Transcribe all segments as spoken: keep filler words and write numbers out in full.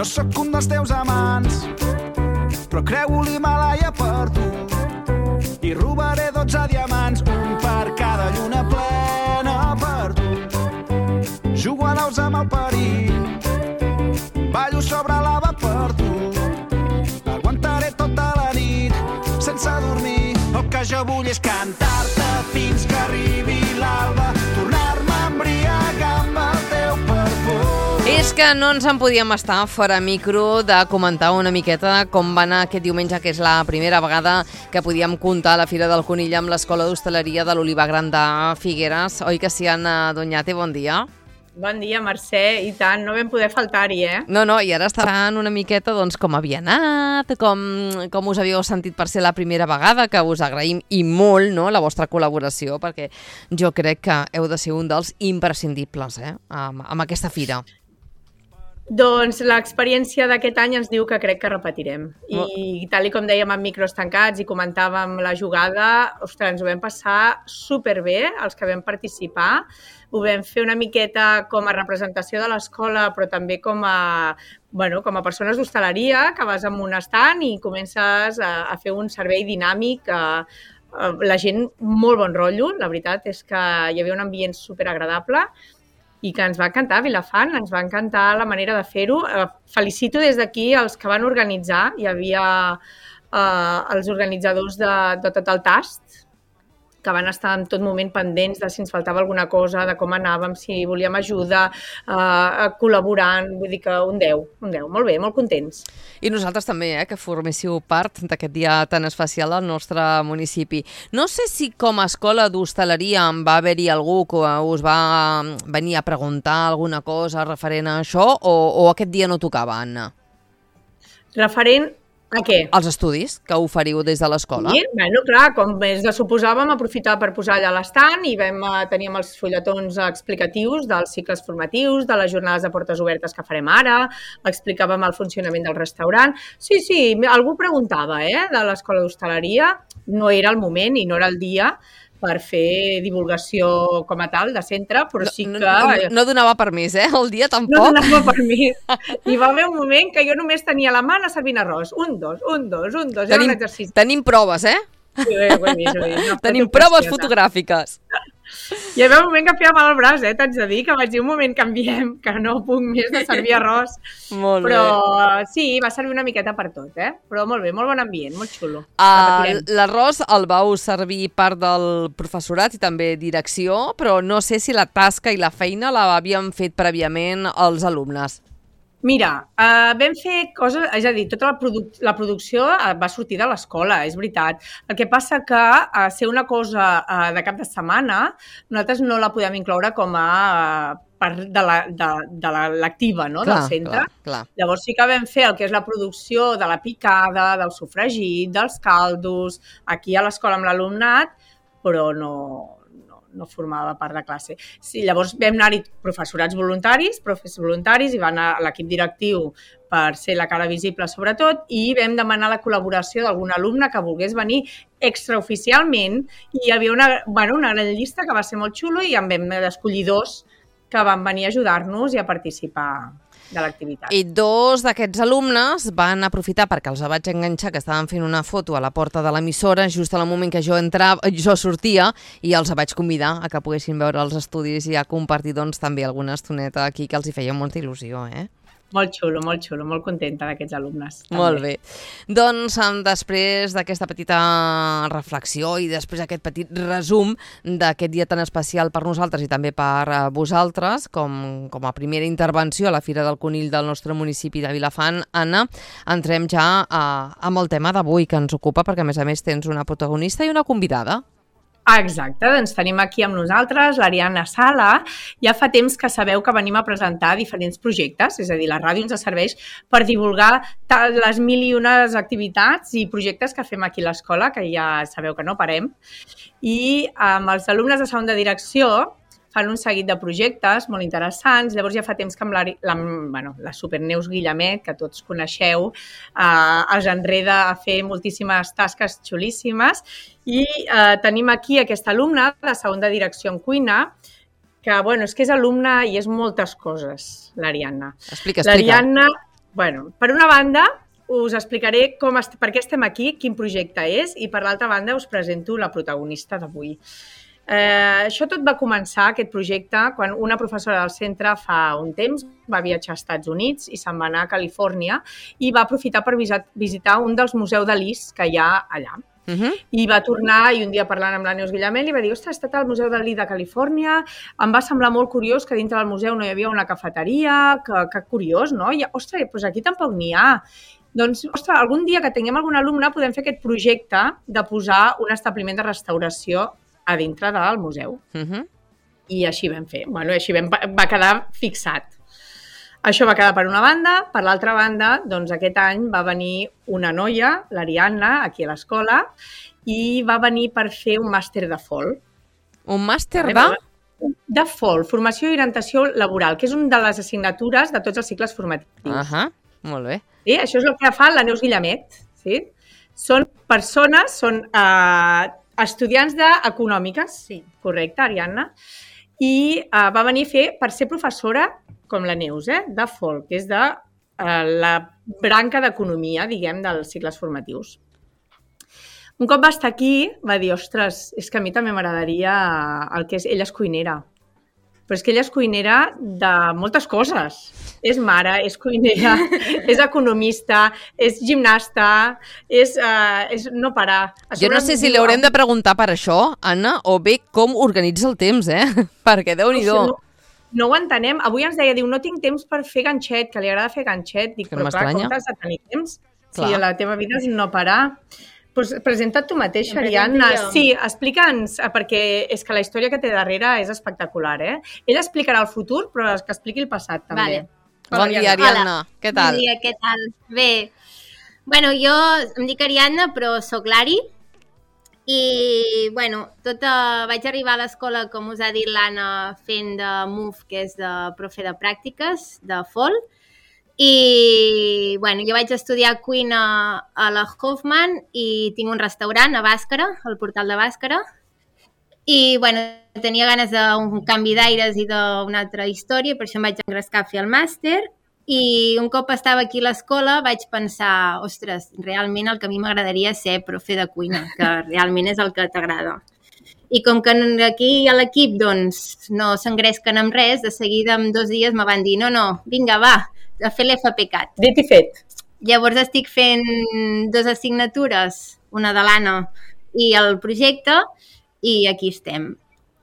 No sóc un dels teus amants, però creu l'Himalaya per tu. I robaré dotze diamants, un per cada lluna plena per tu. Jugo a naus amb el perill, ballo sobre lava per tu. Aguantaré tota la nit sense dormir. El que jo vull és cantar-te fins que arribi l'alba, tornar-me a embriagar amb el teu perfum. És que no ens en podíem estar fora micro de comentar una miqueta com va anar aquest diumenge, que és la primera vegada que podíem comptar a la Fira del Conill amb l'Escola d'Hostaleria de l'Oliva Gran de Figueres. Oi que sí, Anna Doñate? Bon dia. Bon dia, Mercè, i tant, no vam poder faltar-hi, eh? No, no, i ara estaran una miqueta doncs, com havia anat, com, com us havíeu sentit per ser la primera vegada, que us agraïm i molt, no?, la vostra col·laboració, perquè jo crec que heu de ser un dels imprescindibles, eh?, amb, amb aquesta fira. Doncs l'experiència d'aquest any ens diu que crec que repetirem. I tal i com dèiem amb micros tancats i comentàvem la jugada, ostres, ens ho vam passar superbé, els que vam participar. Ho vam fer una miqueta com a representació de l'escola, però també com a, bueno, com a persones d'hostaleria, que vas amb un estant i comences a, a fer un servei dinàmic. A, a, la gent, molt bon rotllo, la veritat és que hi havia un ambient superagradable i que ens va encantar Vilafant, ens va encantar la manera de fer-ho. Felicito des d'aquí els que van organitzar. Hi havia eh, els organitzadors de, de tot el tast, que van estar en tot moment pendents de si ens faltava alguna cosa, de com anàvem, si volíem ajuda, eh, col·laborant, vull dir que un deu, un deu, molt bé, molt contents. I nosaltres també, eh, que forméssiu part d'aquest dia tan especial al nostre municipi. No sé si com a escola d'hostaleria va haver-hi algú que us va venir a preguntar alguna cosa referent a això, o, o aquest dia no tocava, Anna? Referent a què? Els estudis que oferiu des de l'escola. Sí, bueno, clar, com és de suposar, vam aprofitar per posar allà l'estant i vam, teníem els fulletons explicatius dels cicles formatius, de les jornades de portes obertes que farem ara, explicàvem el funcionament del restaurant. Sí, sí, algú preguntava, eh, de l'escola d'hostaleria, no era el moment i no era el dia per fer divulgació com a tal de centre, però sí que... No, no, no donava permís, eh? El dia tampoc. No donava permís. I va haver un moment que jo només tenia la mà a servint arròs. Un, dos, un, dos, un, dos. Tenim, era un exercici. Tenim proves, eh? Sí, ho he vist, ho he vist. Tenim proves fotogràfiques. Hi havia un moment que feia mal al braç, eh? T'haig de dir que vaig dir un moment canviem, que no puc més de servir arròs. Molt Però bé. sí, va servir una miqueta per tot, eh? Però molt bé, molt bon ambient, molt xulo. Uh, L'arròs el vau servir part del professorat i també direcció, però no sé si la tasca i la feina l'havien fet prèviament els alumnes. Mira, eh, vam fer coses, és a dir, tota la, produc la producció va sortir de l'escola, és veritat. El que passa que a ser una cosa eh, de cap de setmana, nosaltres no la podem incloure com a eh, part de la, de, de la lectiva, no? Clar, del centre. Clar, clar. Llavors sí que vam fer el que és la producció de la picada, del sofregit, dels caldos, aquí a l'escola amb l'alumnat, però no... no formava part de classe. Sí, llavors vam anar-hi professorats voluntaris, professors voluntaris, i va anar l'equip directiu per ser la cara visible sobretot, i vam demanar la col·laboració d'algun alumne que volgués venir extraoficialment, i hi havia una, bueno, una gran llista que va ser molt xulo i en vam escollir dos que van venir a ajudar-nos i a participar de l'activitat. I dos d'aquests alumnes van aprofitar perquè els vaig enganxar que estaven fent una foto a la porta de l'emissora just al moment que jo entrava, jo sortia, i els vaig convidar a que poguessin veure els estudis i a compartir doncs, també alguna estoneta aquí que els hi feia molta il·lusió, eh? Molt xulo, molt xulo, molt contenta d'aquests alumnes. També. Molt bé. Doncs després d'aquesta petita reflexió i després aquest petit resum d'aquest dia tan especial per nosaltres i també per vosaltres, com, com a primera intervenció a la Fira del Conill del nostre municipi de Vilafant, Anna, entrem ja a, amb el tema d'avui que ens ocupa, perquè a més a més tens una protagonista i una convidada. Ah, exacte, doncs tenim aquí amb nosaltres l'Ariadna Sala. Ja fa temps que sabeu que venim a presentar diferents projectes, és a dir, la ràdio ens serveix per divulgar les mil i unes activitats i projectes que fem aquí a l'escola, que ja sabeu que no parem. I amb els alumnes de segon de direcció fan un seguit de projectes molt interessants. Llavors ja fa temps que amb la, la, bueno, la Superneus Guillemet, que tots coneixeu, eh, els enreda a fer moltíssimes tasques xulíssimes. I eh, tenim aquí aquesta alumna de segon de direcció en cuina, que bueno, és que és alumna i és moltes coses, l'Ariadna. Explica, explica. L'Ariadna Bueno, per una banda, us explicaré com est- per què estem aquí, quin projecte és, i per l'altra banda us presento la protagonista d'avui. Eh, això tot va començar, aquest projecte, quan una professora del centre fa un temps va viatjar als Estats Units i se'n va anar a Califòrnia i va aprofitar per visa- visitar un dels museus de Lis que hi ha allà. Uh -huh. I va tornar i un dia parlant amb la Neus Guillamé li va dir, ostres, he estat al Museu Dalí de Califòrnia, em va semblar molt curiós que dintre del museu no hi havia una cafeteria, que, que curiós, no? I, ostres, doncs aquí tampoc n'hi ha. Doncs, ostres, algun dia que tinguem algun alumne podem fer aquest projecte de posar un establiment de restauració a dintre del museu. Uh -huh. I així vam fer. Bueno, així vam, va quedar fixat. Això va quedar per una banda. Per l'altra banda, doncs aquest any va venir una noia, l'Ariadna, aquí a l'escola, i va venir per fer un màster de F O L. Un màster de? De F O L, Formació i Orientació Laboral, que és una de les assignatures de tots els cicles formatius. Ahà, molt bé. Sí, això és el que fa la Neus Guillamet. Sí? Són persones, són eh, estudiants d'econòmiques, Sí. correcte, Ariadna, i eh, va venir a fer per ser professora com la Neus, eh, de F O L, que és de eh, la branca d'economia, diguem, dels cicles formatius. Un cop va estar aquí, va dir, ostres, és que a mi també m'agradaria el que és... Ella és cuinera, però és que ella és cuinera de moltes coses. És mare, és cuinera, és economista, és gimnasta, és, uh, és no parar. A Jo no sobre sé em si diu, li haurem de preguntar per això, Anna, o bé com organitza el temps, eh? Perquè Déu-n'hi-do. No, no ho entenem. Avui ens deia, diu, no tinc temps per fer ganxet, que li agrada fer ganxet. Dic, Que però no clar, m'estranya. com t'has de tenir temps? Clar. Si la teva vida és no parar. Pues presenta't tu mateixa, Em presento Ariadna. jo. Sí, explica'ns, eh, perquè és que la història que té darrere és espectacular, eh? Ella explicarà el futur, però que expliqui el passat, també. Vale. Bon dia, Ariadna. Què tal? Bon dia, què tal? Bé. Bueno, jo em dic Ariadna, però sóc l'Ari. I, bueno, tota, vaig arribar a l'escola, com us ha dit l'Anna, fent de M U F, que és de profe de pràctiques, de F O L. I, bueno, jo vaig estudiar cuina a la Hoffman i tinc un restaurant a Bàscara, al portal de Bàscara. I, bueno, tenia ganes d'un canvi d'aires i d'una altra història, per això em vaig engrescar a fer el màster. I un cop estava aquí a l'escola vaig pensar, ostres, realment el que a mi m'agradaria és ser profe de cuina, que realment és el que t'agrada. I com que aquí a l'equip doncs, no s'engresquen amb res, de seguida en dos dies me van dir, no, no, vinga, va, a fer l'F P C A T. Dit i fet. Llavors estic fent dues assignatures, una de l'Anna i el projecte, i aquí estem.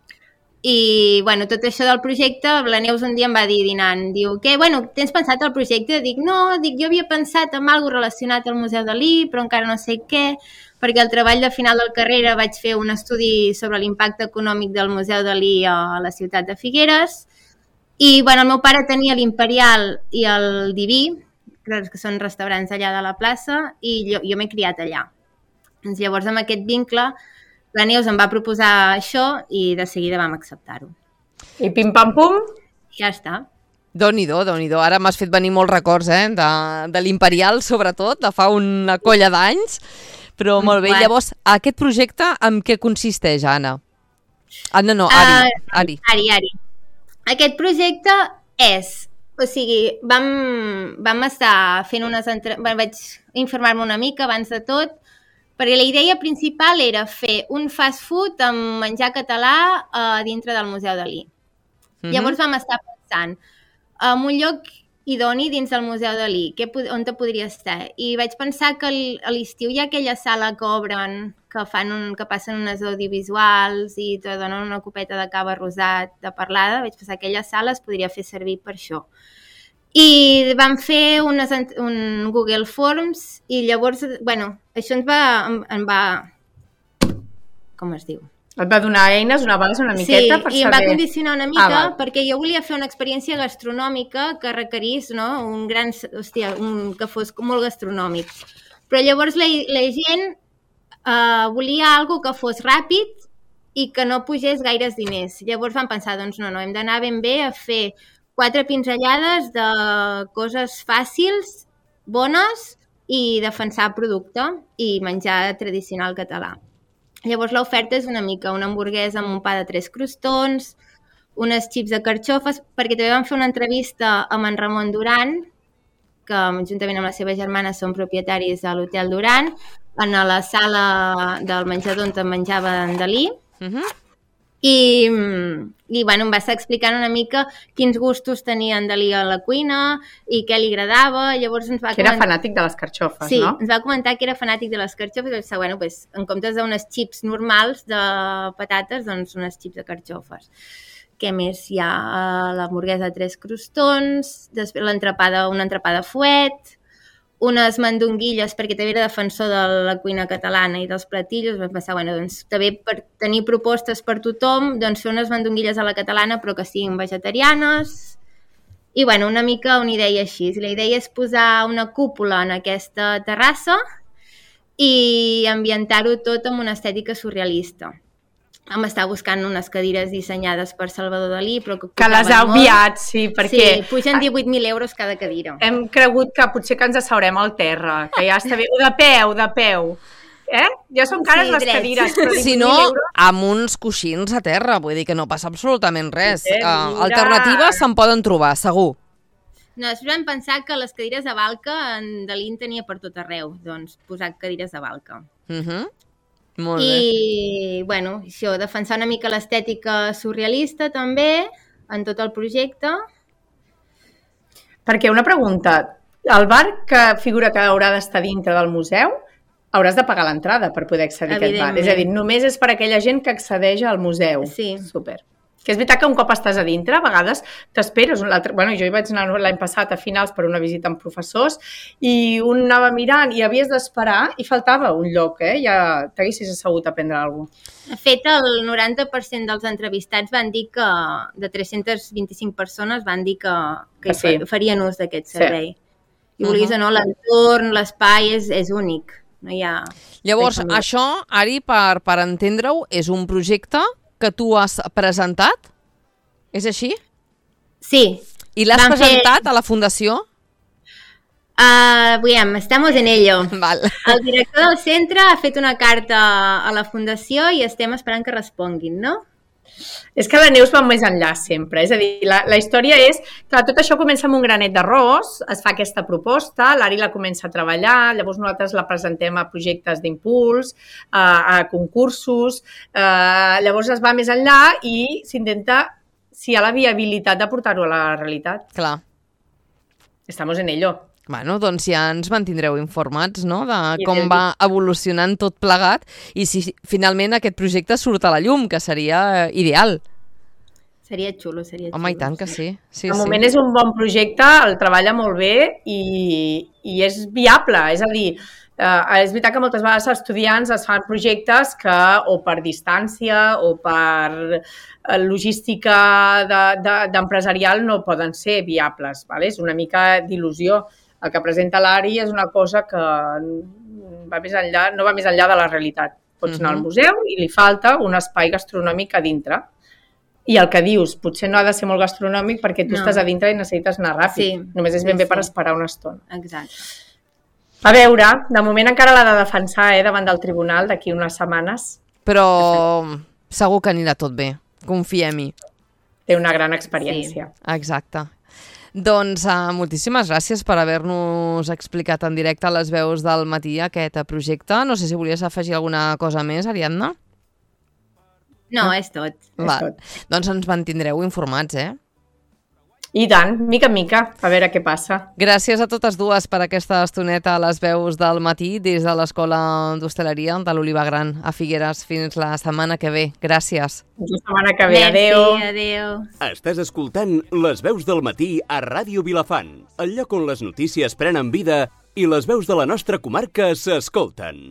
I, bueno, tot això del projecte, la Neus un dia em va dir dinant, diu, què, bueno, tens pensat el projecte? Dic, no, dic, jo havia pensat en alguna cosa relacionat al Museu Dalí, però encara no sé què, perquè al treball de final de la carrera vaig fer un estudi sobre l'impacte econòmic del Museu Dalí a la ciutat de Figueres, i, bueno, el meu pare tenia l'Imperial i el Diví, que són restaurants allà de la plaça, i jo, jo m'he criat allà. Doncs llavors, amb aquest vincle, la Neus em va proposar això i de seguida vam acceptar-ho. I pim-pam-pum? Ja està. Déu-n'hi-do, Déu-n'hi-do. Ara m'has fet venir molts records, eh? De, de l'Imperial, sobretot, de fa una colla d'anys. Però molt bé. Bueno. Llavors, aquest projecte en què consisteix, Anna? Anna no, Ari. Uh, Ari. Ari, Ari. Aquest projecte és... O sigui, vam, vam estar fent unes... Entre... Vaig informar-me una mica abans de tot, perquè la idea principal era fer un fast food amb menjar català a dintre del Museu Dalí. Mm-hmm. Llavors vam estar pensant en un lloc idoni dins del Museu Dalí, que, on te podria estar. I vaig pensar que a l'estiu hi ha aquella sala que obren, que, fan un, que passen unes audiovisuals i te donen una copeta de cava rosat de parlada. Vaig pensar que aquella sala es podria fer servir per això. I vam fer unes, un Google Forms i llavors, bueno, això ens va, em va, com es diu? Et va donar eines, una base, una miqueta sí, per saber... Sí, i em va condicionar una mica ah, perquè jo volia fer una experiència gastronòmica que requerís, no?, un gran, hòstia, un, que fos molt gastronòmic. Però llavors la, la gent uh, volia algo que fos ràpid i que no pugés gaires diners. Llavors vam pensar, doncs no, no, hem d'anar ben bé a fer quatre pinzellades de coses fàcils, bones i defensar producte i menjar tradicional català. Llavors l'oferta és una mica una hamburguesa amb un pa de tres crostons, unes xips de carxofes, perquè també vam fer una entrevista amb en Ramon Duran, que juntament amb la seva germana són propietaris de l'Hotel Duran, en la sala del menjador on menjava en Dalí, uh-huh. I, i bueno, em va estar explicant una mica quins gustos tenia en Dalí a la cuina i què li agradava. Llavors ens va que era comentar... fanàtic de les carxofes, sí, no? Sí, ens va comentar que era fanàtic de les carxofes i va pensar, bueno, pues, en comptes d'unes xips normals de patates, doncs unes xips de carxofes. Què més hi ha? L'hamburguesa de tres crostons, després l'entrapada, una entrapada fuet, unes mandonguilles, perquè també era defensor de la cuina catalana i dels platillos, vam pensar, bueno, doncs també per tenir propostes per tothom, doncs fer unes mandonguilles a la catalana però que siguin vegetarianes, i bueno, una mica una idea així. La idea és posar una cúpula en aquesta terrassa i ambientar-ho tot amb una estètica surrealista. Vam estar buscant unes cadires dissenyades per Salvador Dalí, però que, que les ha obviat, sí, perquè... Sí, pugen divuit mil euros cada cadira. Hem cregut que potser que ens asseurem al terra, que ja està bé, o de peu, de peu. Eh? Ja són cares sí, les drets. Cadires, però si no, euros... amb uns coixins a terra, vull dir que no passa absolutament res. Sí, uh, alternatives se'n poden trobar, segur. No, després vam pensar que les cadires de balca en Dalí en tenia per tot arreu, doncs posar cadires de balca. Mhm. Uh-huh. Molt I, bé. bueno, això, defensar una mica l'estètica surrealista també en tot el projecte. Perquè una pregunta, el bar que figura que haurà d'estar dintre del museu hauràs de pagar l'entrada per poder accedir a aquest bar. És a dir, només és per aquella gent que accedeix al museu. Sí. Super. Que és veritat que un cop estàs a dintre, a vegades t'esperes. Bueno, jo hi vaig anar l'any passat a finals per una visita amb professors i un anava mirant i havies d'esperar i faltava un lloc, eh? Ja t'haguessis assegut a prendre alguna cosa. De fet, el noranta per cent dels entrevistats van dir que, de tres-centes vint-i-cinc persones, van dir que, que sí. farien ús d'aquest servei. Sí. I vulguis o no, l'entorn, l'espai és, és únic. No hi ha... Llavors, això, Ari, per, per entendre-ho, és un projecte que tu has presentat? És així? Sí. I l'has presentat fer... a la Fundació? Uh, veiem, estamos en ello. Val. El director del centre ha fet una carta a la Fundació i estem esperant que responguin, no? És que la Neus va més enllà sempre, és a dir, la, la història és que tot això comença amb un granet d'arròs, es fa aquesta proposta, l'Ari la comença a treballar, llavors nosaltres la presentem a projectes d'impuls, a, a concursos, eh, llavors es va més enllà i s'intenta si hi ha la viabilitat de portar-ho a la realitat. Clar. Estamos en ello. Bueno, doncs ja ens mantindreu informats, no?, de com va evolucionant tot plegat i si finalment aquest projecte surt a la llum, que seria ideal. Seria xulo, seria xulo. Home, i tant que sí. sí de sí. moment és un bon projecte, el treballa molt bé i, i és viable, és a dir, eh, és veritat que moltes vegades els estudiants es fan projectes que o per distància o per logística de, de, d'empresarial no poden ser viables, vale? És una mica d'il·lusió. El que presenta l'Ari és una cosa que va més enllà, no va més enllà de la realitat. Pots anar al museu i li falta un espai gastronòmic a dintre. I el que dius, potser no ha de ser molt gastronòmic perquè tu no. estàs a dintre i necessites anar ràpid. Sí. Només és ben sí, bé sí. per esperar una estona. Exacte. A veure, de moment encara l'ha de defensar eh, davant del tribunal d'aquí unes setmanes. Però segur que anirà tot bé. Confiem-hi. Té una gran experiència. Sí. Exacte. Doncs uh, moltíssimes gràcies per haver-nos explicat en directe a les veus del matí aquest projecte. No sé si volies afegir alguna cosa més, Ariadna? No, no? és tot. Va. És tot. Doncs ens mantindreu informats, eh? I tant, mica en mica, a veure què passa. Gràcies a totes dues per aquesta estoneta a les veus del matí des de l'Escola d'Hostaleria de l'Oliva Gran a Figueres. Fins la setmana que ve. Gràcies. Fins la setmana que ve. Adéu. Merci, adéu. Estàs escoltant Les veus del matí a Ràdio Vilafant, el lloc on les notícies prenen vida i les veus de la nostra comarca s'escolten.